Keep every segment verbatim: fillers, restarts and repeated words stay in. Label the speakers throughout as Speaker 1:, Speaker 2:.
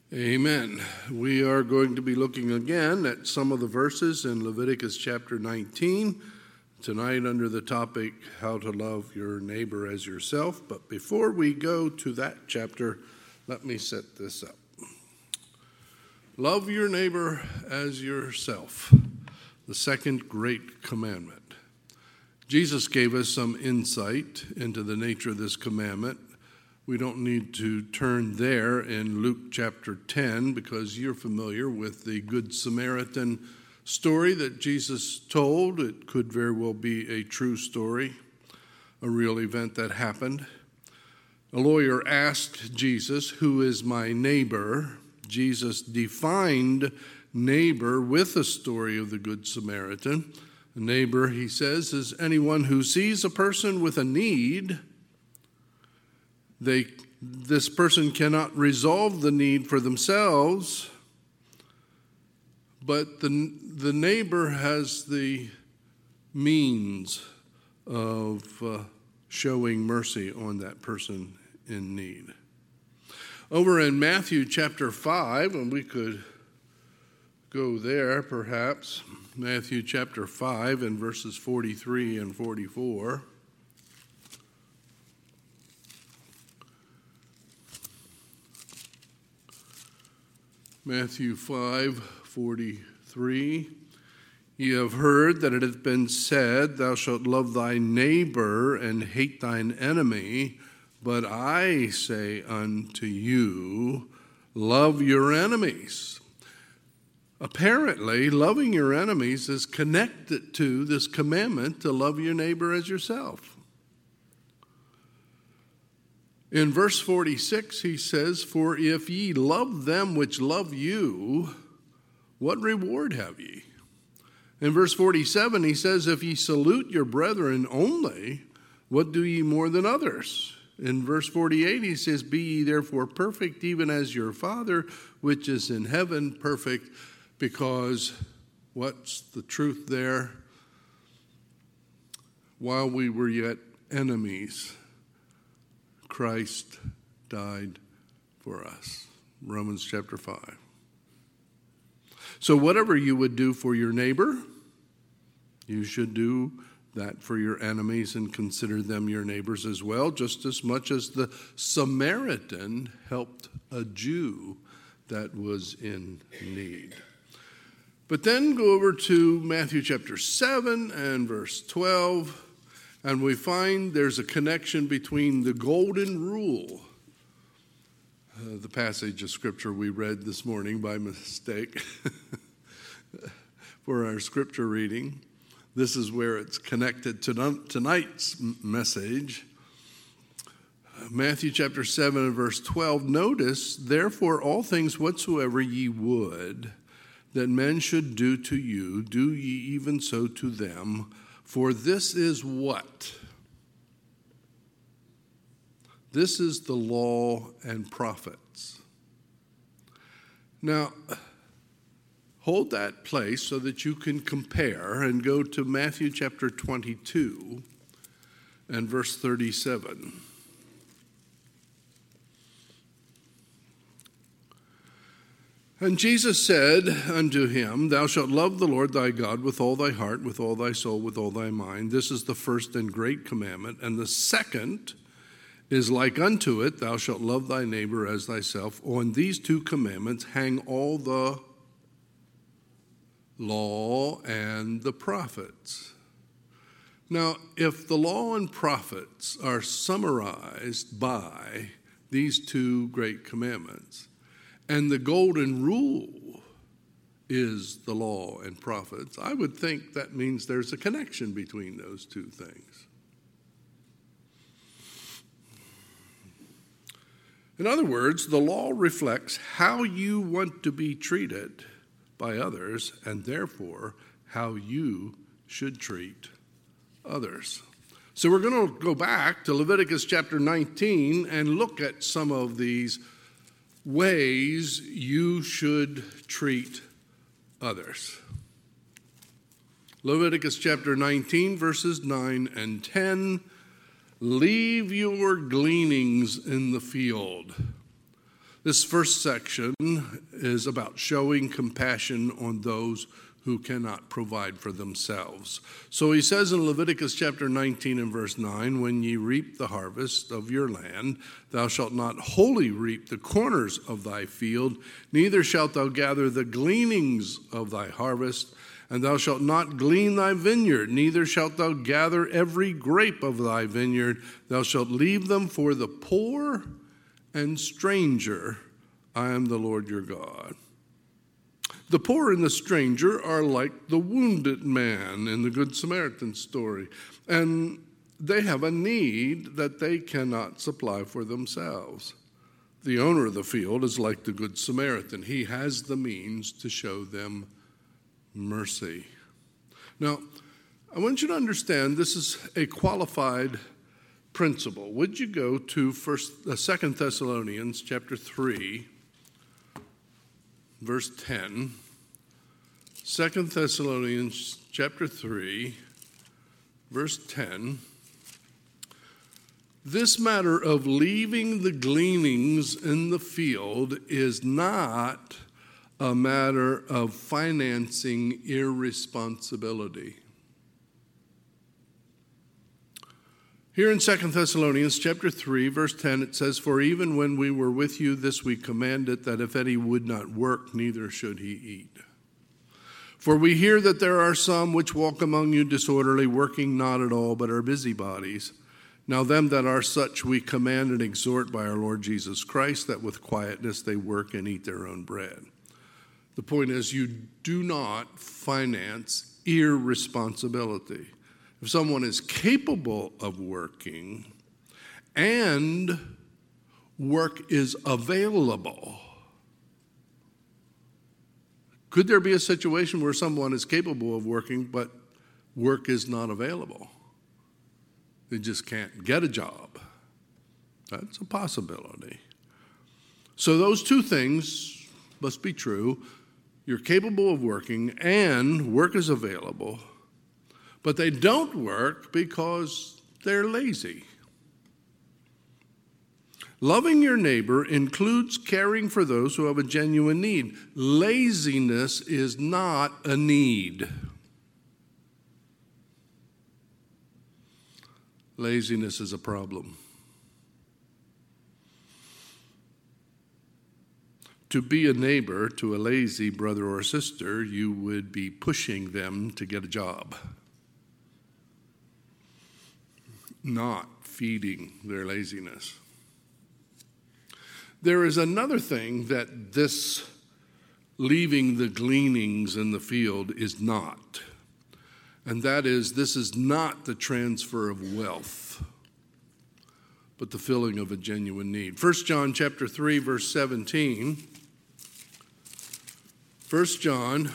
Speaker 1: Amen. We are going to be looking again at some of the verses in Leviticus chapter nineteen, tonight under the topic, How to Love Your Neighbor as Yourself. But before we go to that chapter, let me set this up. Love your neighbor as yourself, the second great commandment. Jesus gave us some insight into the nature of this commandment. We don't need to turn there in Luke chapter ten because you're familiar with the Good Samaritan story that Jesus told. It could very well be a true story, a real event that happened. A lawyer asked Jesus, "Who is my neighbor?" Jesus defined neighbor with the story of the Good Samaritan. A neighbor, he says, is anyone who sees a person with a need. They, this person cannot resolve the need for themselves, but the, the neighbor has the means of uh, showing mercy on that person in need. Over in Matthew chapter five, and we could go there perhaps, Matthew chapter five and verses forty-three and forty-four. Matthew five forty-three. You have heard that it hath been said, Thou shalt love thy neighbor and hate thine enemy. But I say unto you, love your enemies. Apparently, loving your enemies is connected to this commandment to love your neighbor as yourself. In verse forty-six, he says, For if ye love them which love you, what reward have ye? In verse forty-seven, he says, If ye salute your brethren only, what do ye more than others? In verse forty-eight, he says, Be ye therefore perfect, even as your Father which is in heaven perfect. Because what's the truth there? While we were yet enemies, Christ died for us. Romans chapter five. So whatever you would do for your neighbor, you should do that for your enemies and consider them your neighbors as well, just as much as the Samaritan helped a Jew that was in need. But then go over to Matthew chapter seven and verse twelve, and we find there's a connection between the golden rule, uh, the passage of scripture we read this morning by mistake for our scripture reading. This is where it's connected to tonight's message. Matthew chapter seven and verse twelve. Notice, therefore, all things whatsoever ye would that men should do to you, do ye even so to them. For this is what? This is the law and prophets. Now, hold that place so that you can compare and go to Matthew chapter twenty-two and verse thirty-seven. And Jesus said unto him, Thou shalt love the Lord thy God with all thy heart, with all thy soul, with all thy mind. This is the first and great commandment. And the second is like unto it, Thou shalt love thy neighbor as thyself. On these two commandments hang all the law and the prophets. Now, if the law and prophets are summarized by these two great commandments, and the golden rule is the law and prophets, I would think that means there's a connection between those two things. In other words, the law reflects how you want to be treated by others, and therefore how you should treat others. So we're going to go back to Leviticus chapter nineteen and look at some of these ways you should treat others. Leviticus chapter nineteen, verses nine and ten. Leave your gleanings in the field, This first section is about showing compassion on those who cannot provide for themselves. So he says in Leviticus chapter nineteen and verse nine, when ye reap the harvest of your land, thou shalt not wholly reap the corners of thy field, neither shalt thou gather the gleanings of thy harvest, and thou shalt not glean thy vineyard, neither shalt thou gather every grape of thy vineyard. Thou shalt leave them for the poor and stranger. I am the Lord your God. The poor and the stranger are like the wounded man in the Good Samaritan story, and they have a need that they cannot supply for themselves. The owner of the field is like the Good Samaritan. He has the means to show them mercy. Now, I want you to understand this is a qualified principle. Would you go to First, uh, Second Thessalonians chapter three, verse ten. Second Thessalonians chapter three, verse ten. This matter of leaving the gleanings in the field is not a matter of financing irresponsibility. Here in Second Thessalonians chapter three, verse ten, it says, For even when we were with you, this we commanded, that if any would not work, neither should he eat. For we hear that there are some which walk among you disorderly, working not at all, but are busybodies. Now them that are such we command and exhort by our Lord Jesus Christ, that with quietness they work and eat their own bread. The point is, you do not finance irresponsibility. If someone is capable of working and work is available, could there be a situation where someone is capable of working but work is not available? They just can't get a job. That's a possibility. So those two things must be true. You're capable of working and work is available. But they don't work because they're lazy. Loving your neighbor includes caring for those who have a genuine need. Laziness is not a need. Laziness is a problem. To be a neighbor to a lazy brother or sister, you would be pushing them to get a job, not feeding their laziness. There is another thing that this leaving the gleanings in the field is not, and that is this is not the transfer of wealth, but the filling of a genuine need. First John chapter three, verse seventeen. First John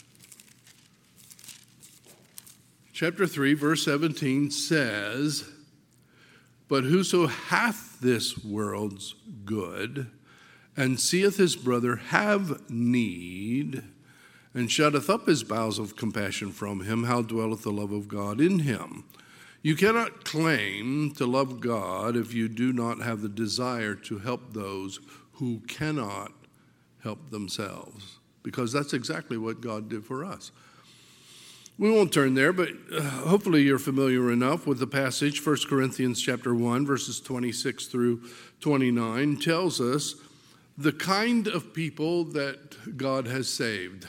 Speaker 1: chapter three, verse seventeen says, But whoso hath this world's good, and seeth his brother have need, and shutteth up his bowels of compassion from him, how dwelleth the love of God in him? You cannot claim to love God if you do not have the desire to help those who cannot help themselves, because that's exactly what God did for us. We won't turn there, but uh, hopefully you're familiar enough with the passage. First Corinthians chapter one, verses twenty-six through twenty-nine tells us the kind of people that God has saved.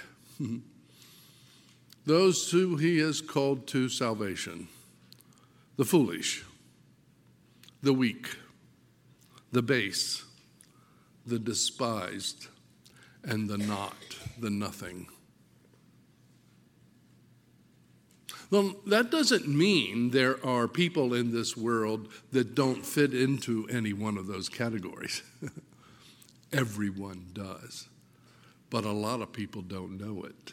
Speaker 1: Those who he has called to salvation. The foolish, the weak, the base, the despised, and the not, the nothing. Well, that doesn't mean there are people in this world that don't fit into any one of those categories. Everyone does. But a lot of people don't know it.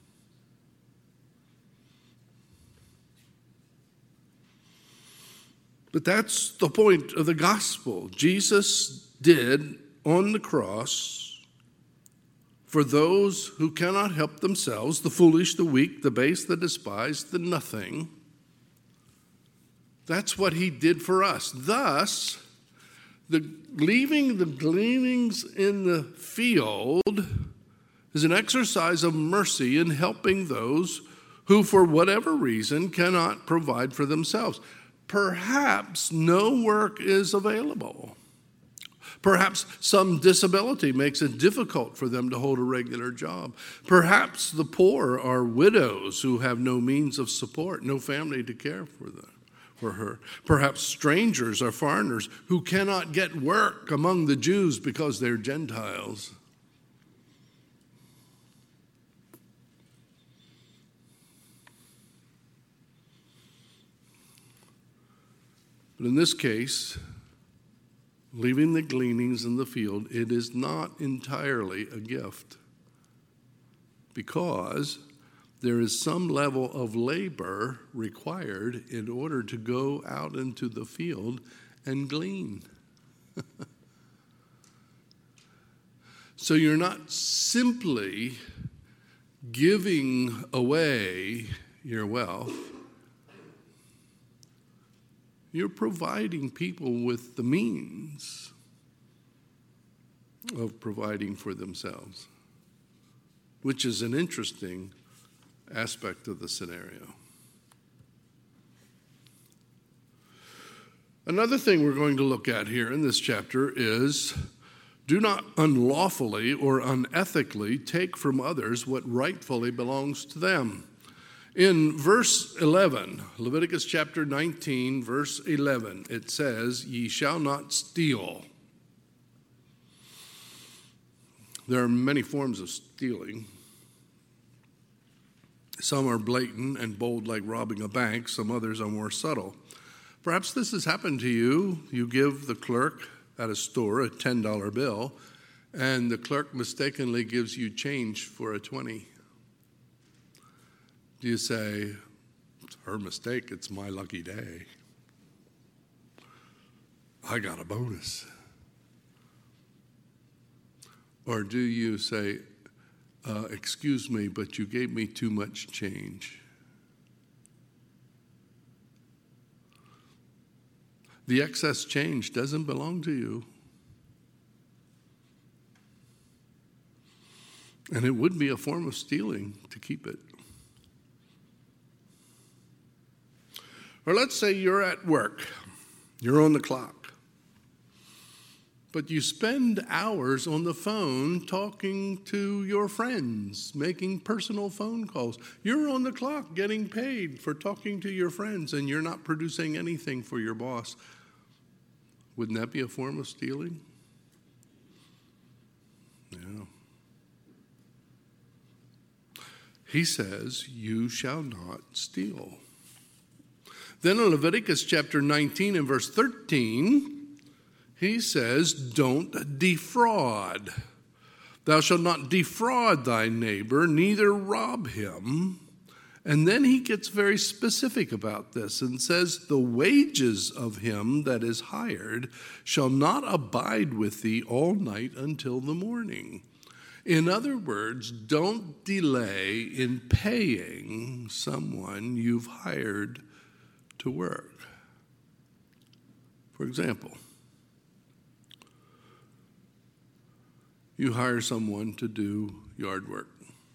Speaker 1: But that's the point of the gospel. Jesus did on the cross for those who cannot help themselves, the foolish, the weak, the base, the despised, the nothing. That's what he did for us. Thus, The leaving the gleanings in the field is an exercise of mercy in helping those who, for whatever reason, cannot provide for themselves. Perhaps no work is available. Perhaps some disability makes it difficult for them to hold a regular job. Perhaps the poor are widows who have no means of support, no family to care for them, for her. Perhaps strangers are foreigners who cannot get work among the Jews because they're Gentiles. But in this case, leaving the gleanings in the field, it is not entirely a gift, because there is some level of labor required in order to go out into the field and glean. So you're not simply giving away your wealth. You're providing people with the means of providing for themselves, which is an interesting aspect of the scenario. Another thing we're going to look at here in this chapter is, do not unlawfully or unethically take from others what rightfully belongs to them. In verse eleven, Leviticus chapter nineteen, verse eleven, it says, "Ye shall not steal." There are many forms of stealing. Some are blatant and bold, like robbing a bank. Some others are more subtle. Perhaps this has happened to you. You give the clerk at a store a ten dollar bill, and the clerk mistakenly gives you change for a twenty. Do you say, "It's her mistake, it's my lucky day. I got a bonus"? Or do you say, uh, "Excuse me, but you gave me too much change"? The excess change doesn't belong to you. And it would be a form of stealing to keep it. Or let's say you're at work, you're on the clock, but you spend hours on the phone talking to your friends, making personal phone calls. You're on the clock getting paid for talking to your friends, and you're not producing anything for your boss. Wouldn't that be a form of stealing? Yeah. He says, "You shall not steal." Then in Leviticus chapter nineteen and verse thirteen, he says, "Don't defraud. Thou shalt not defraud thy neighbor, neither rob him." And then he gets very specific about this and says, "The wages of him that is hired shall not abide with thee all night until the morning." In other words, don't delay in paying someone you've hired to work. For example, you hire someone to do yard work.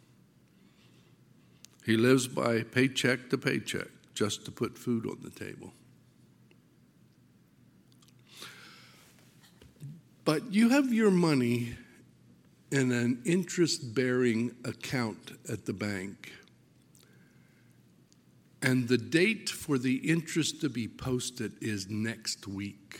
Speaker 1: He lives by paycheck to paycheck just to put food on the table. But you have your money in an interest-bearing account at the bank, and the date for the interest to be posted is next week.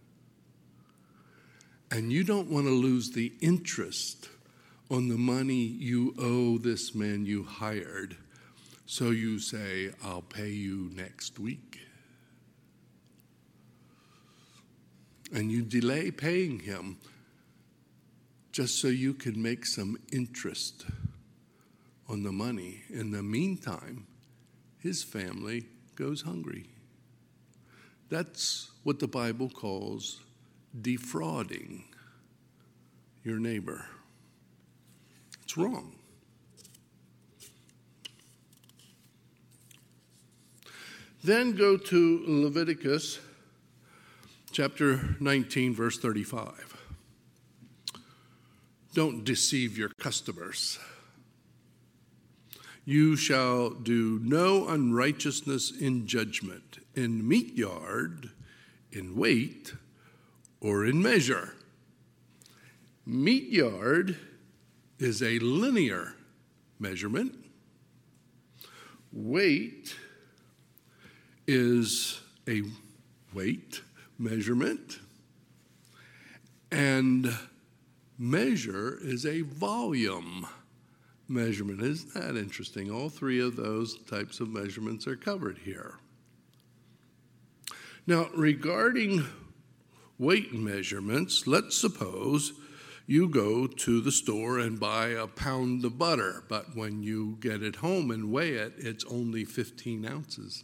Speaker 1: And you don't want to lose the interest on the money you owe this man you hired. So you say, "I'll pay you next week." And you delay paying him just so you can make some interest on the money. In the meantime, his family goes hungry. That's what the Bible calls defrauding your neighbor. It's wrong. Then go to Leviticus chapter nineteen, verse thirty-five. Don't deceive your customers. You shall do no unrighteousness in judgment, in meat yard, in weight, or in measure. Meat yard is a linear measurement. Weight is a weight measurement. And measure is a volume measurement. Isn't that interesting? All three of those types of measurements are covered here. Now, regarding weight measurements, let's suppose you go to the store and buy a pound of butter, but when you get it home and weigh it, it's only fifteen ounces.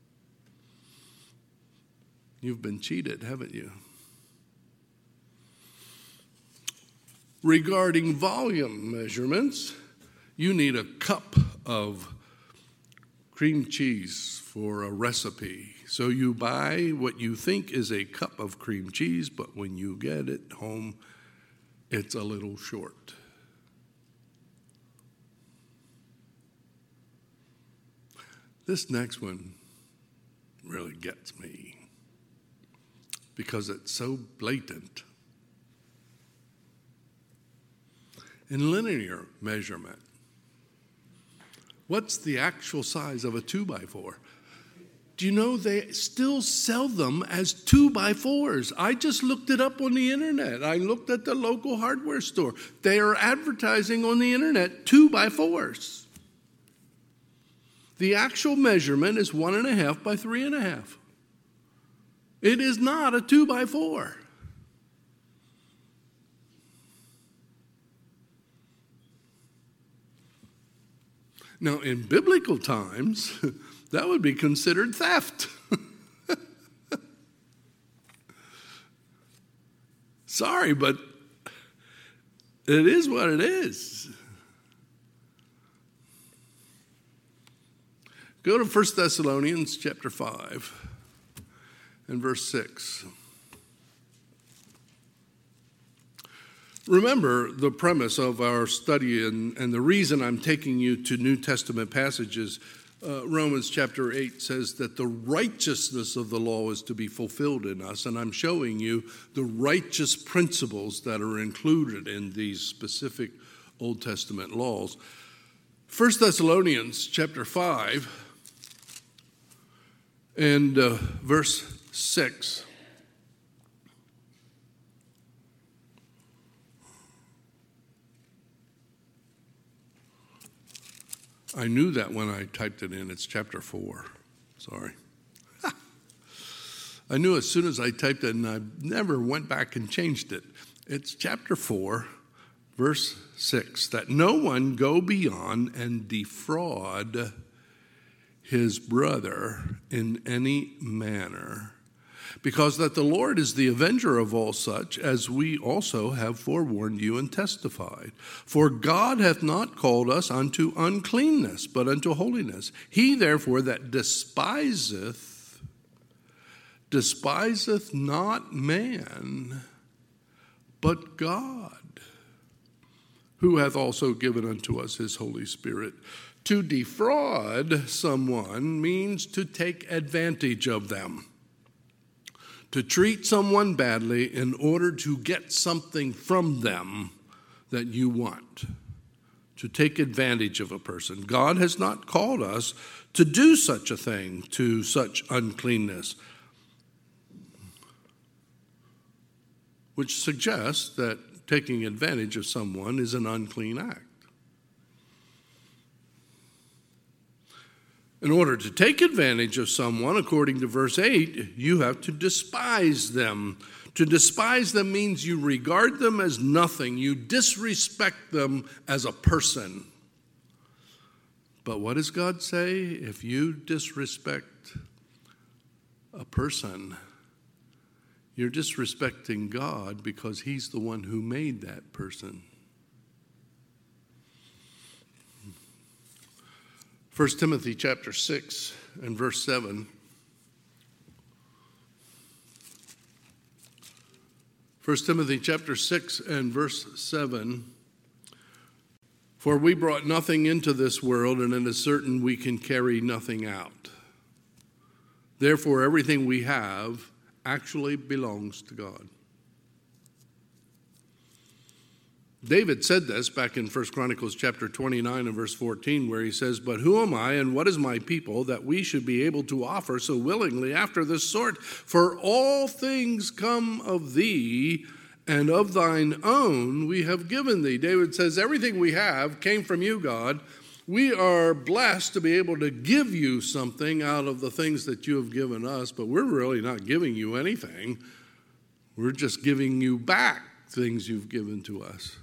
Speaker 1: You've been cheated, haven't you? Regarding volume measurements, you need a cup of cream cheese for a recipe. So you buy what you think is a cup of cream cheese, but when you get it home, it's a little short. This next one really gets me because it's so blatant. In linear measurement, what's the actual size of a two by four? Do you know they still sell them as two by fours? I just looked it up on the internet. I looked at the local hardware store. They are advertising on the internet two by fours. The actual measurement is one and a half by three and a half. It is not a two by four. Now, in biblical times, that would be considered theft. Sorry, but it is what it is. Go to First Thessalonians chapter five and verse six. Remember the premise of our study and, and the reason I'm taking you to New Testament passages. Uh, Romans chapter eight says that the righteousness of the law is to be fulfilled in us, and I'm showing you the righteous principles that are included in these specific Old Testament laws. First Thessalonians chapter five and uh, verse six. I knew that when I typed it in. It's chapter four. Sorry. I knew as soon as I typed it, and I never went back and changed it. It's chapter four, verse six, that no one go beyond and defraud his brother in any manner, because that the Lord is the avenger of all such, as we also have forewarned you and testified. For God hath not called us unto uncleanness, but unto holiness. He therefore that despiseth, despiseth not man, but God, who hath also given unto us his Holy Spirit. To defraud someone means to take advantage of them. To treat someone badly in order to get something from them that you want. To take advantage of a person. God has not called us to do such a thing, to such uncleanness. Which suggests that taking advantage of someone is an unclean act. In order to take advantage of someone, according to verse eight, you have to despise them. To despise them means you regard them as nothing. You disrespect them as a person. But what does God say? If you disrespect a person, you're disrespecting God because he's the one who made that person. First Timothy chapter six and verse seven. First Timothy chapter six and verse seven. For we brought nothing into this world, and it is certain we can carry nothing out. Therefore, everything we have actually belongs to God. David said this back in First Chronicles chapter twenty-nine and verse fourteen, where he says, "But who am I and what is my people that we should be able to offer so willingly after this sort? For all things come of thee, and of thine own we have given thee." David says, everything we have came from you, God. We are blessed to be able to give you something out of the things that you have given us, but we're really not giving you anything. We're just giving you back things you've given to us.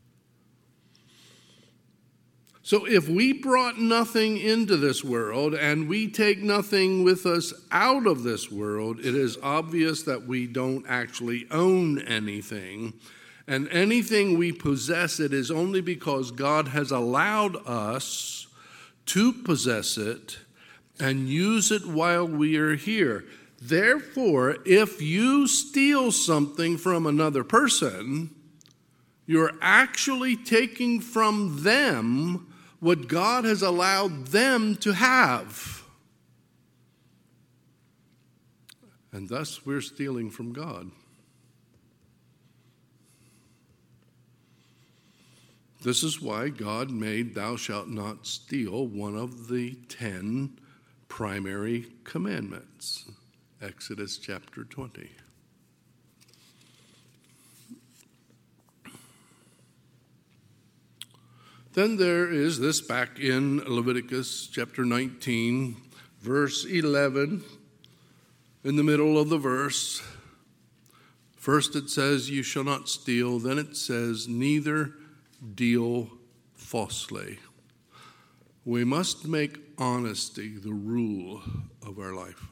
Speaker 1: So if we brought nothing into this world and we take nothing with us out of this world, it is obvious that we don't actually own anything. And anything we possess, it is only because God has allowed us to possess it and use it while we are here. Therefore, if you steal something from another person, you're actually taking from them what God has allowed them to have. And thus we're stealing from God. This is why God made "thou shalt not steal" one of the ten primary commandments. Exodus chapter twenty. Then there is this back in Leviticus chapter nineteen, verse eleven, in the middle of the verse. First it says, "You shall not steal." Then it says, "Neither deal falsely." We must make honesty the rule of our life.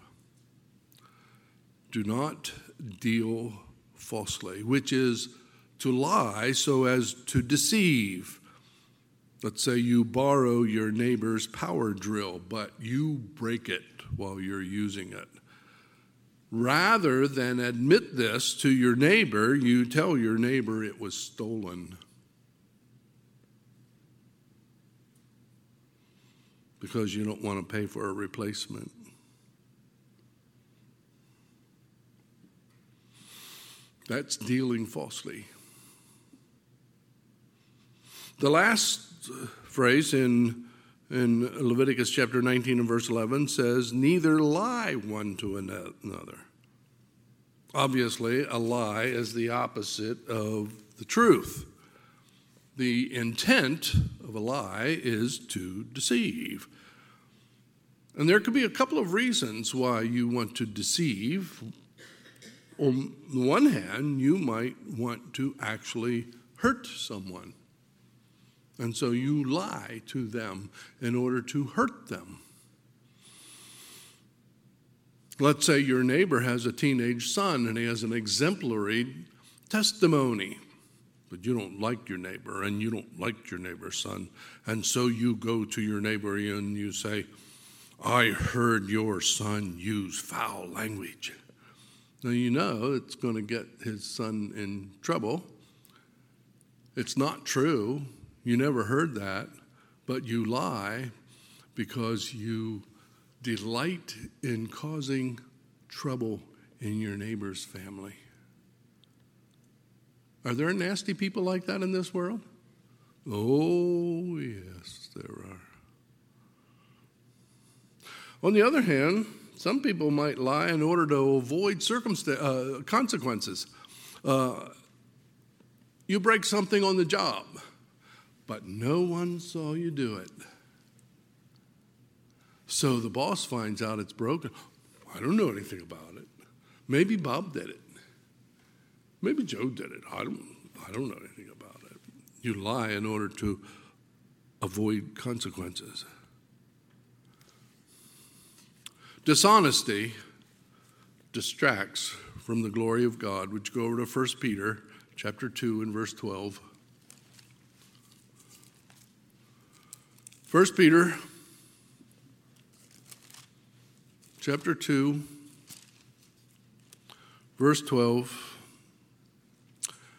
Speaker 1: Do not deal falsely, which is to lie so as to deceive. Let's say you borrow your neighbor's power drill, but you break it while you're using it. Rather than admit this to your neighbor, you tell your neighbor it was stolen. Because you don't want to pay for a replacement. That's dealing falsely. The last phrase in, in Leviticus chapter nineteen and verse eleven says, "Neither lie one to another." Obviously, a lie is the opposite of the truth. The intent of a lie is to deceive. And there could be a couple of reasons why you want to deceive. On the one hand, you might want to actually hurt someone. And so you lie to them in order to hurt them. Let's say your neighbor has a teenage son and he has an exemplary testimony. But you don't like your neighbor and you don't like your neighbor's son. And so you go to your neighbor and you say, "I heard your son use foul language." Now you know it's going to get his son in trouble. It's not true. You never heard that. But you lie because you delight in causing trouble in your neighbor's family. Are there nasty people like that in this world? Oh, yes, there are. On the other hand, some people might lie in order to avoid circumst- uh, consequences. Uh, you break something on the job, but no one saw you do it. So the boss finds out it's broken. I don't know anything about it. Maybe Bob did it. Maybe Joe did it. I don't, I don't know anything about it. You lie in order to avoid consequences. Dishonesty distracts from the glory of God, which go over to First Peter chapter two and verse twelve. First Peter chapter two, verse twelve.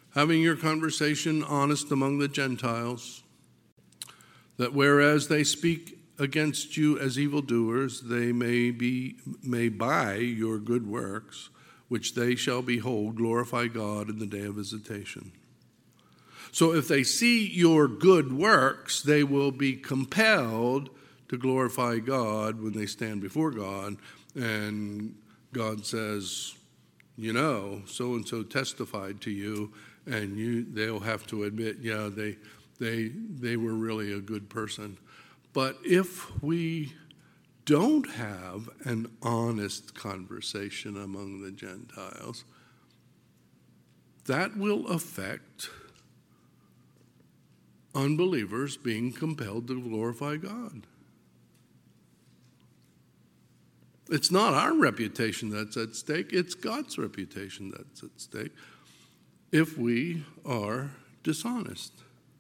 Speaker 1: having your conversation honest among the Gentiles, that whereas they speak against you as evildoers, they may be may by your good works, which they shall behold, glorify God in the day of visitation. So if they see your good works, they will be compelled to glorify God when they stand before God, and God says, you know, so-and-so testified to you, and you they'll have to admit, yeah, they they they were really a good person. But if we don't have an honest conversation among the Gentiles, that will affect unbelievers being compelled to glorify God. It's not our reputation that's at stake, it's God's reputation that's at stake if we are dishonest.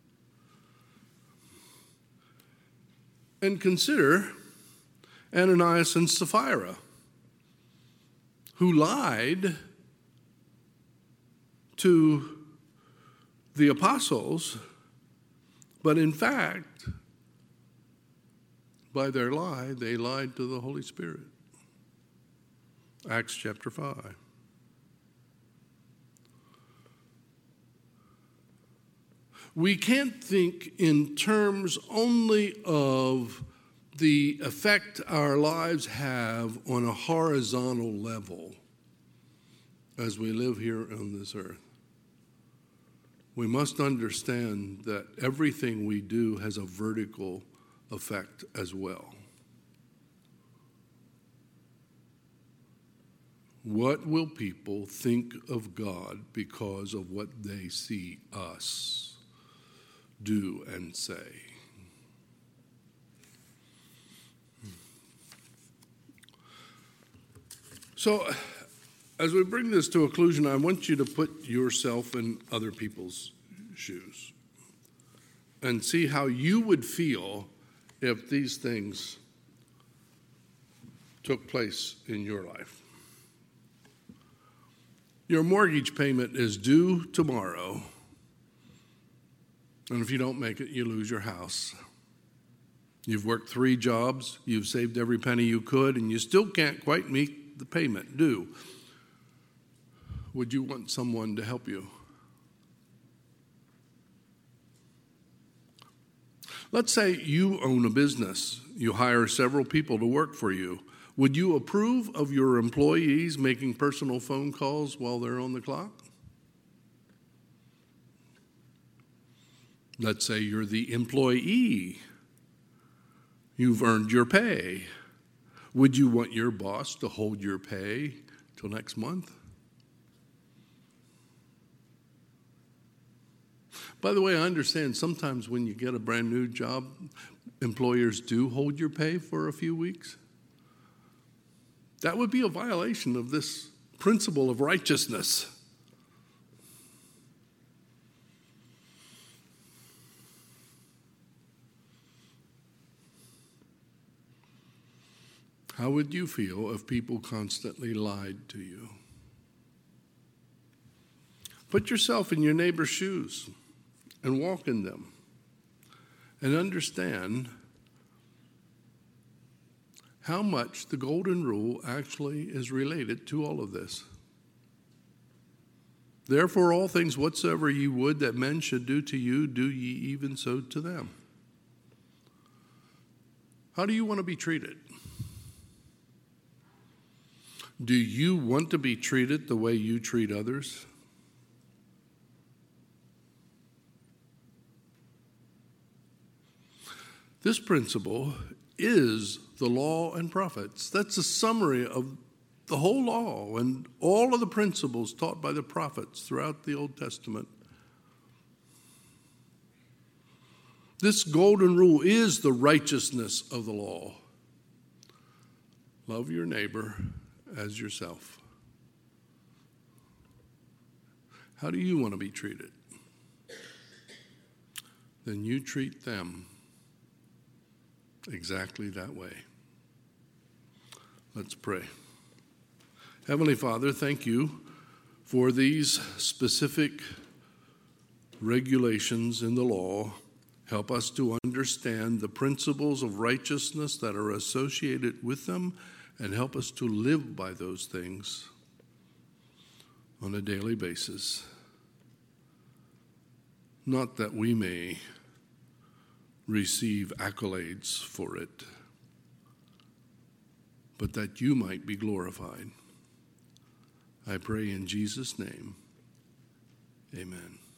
Speaker 1: And consider Ananias and Sapphira, who lied to the apostles, but in fact, by their lie, they lied to the Holy Spirit. Acts chapter five. We can't think in terms only of the effect our lives have on a horizontal level as we live here on this earth. We must understand that everything we do has a vertical effect as well. What will people think of God because of what they see us do and say? So, as we bring this to a conclusion, I want you to put yourself in other people's shoes and see how you would feel if these things took place in your life. Your mortgage payment is due tomorrow, and if you don't make it, you lose your house. You've worked three jobs, you've saved every penny you could, and you still can't quite meet the payment due. Would you want someone to help you? Let's say you own a business. You hire several people to work for you. Would you approve of your employees making personal phone calls while they're on the clock? Let's say you're the employee. You've earned your pay. Would you want your boss to hold your pay till next month? By the way, I understand sometimes when you get a brand new job, employers do hold your pay for a few weeks. That would be a violation of this principle of righteousness. How would you feel if people constantly lied to you? Put yourself in your neighbor's shoes and walk in them and understand how much the golden rule actually is related to all of this. Therefore, all things whatsoever ye would that men should do to you, do ye even so to them. How do you want to be treated? Do you want to be treated the way you treat others? This principle is the law and prophets. That's a summary of the whole law and all of the principles taught by the prophets throughout the Old Testament. This golden rule is the righteousness of the law. Love your neighbor as yourself. How do you want to be treated? Then you treat them exactly that way. Let's pray. Heavenly Father, thank you for these specific regulations in the law. Help us to understand the principles of righteousness that are associated with them, and help us to live by those things on a daily basis. Not that we may receive accolades for it, but that you might be glorified. I pray in Jesus' name, amen.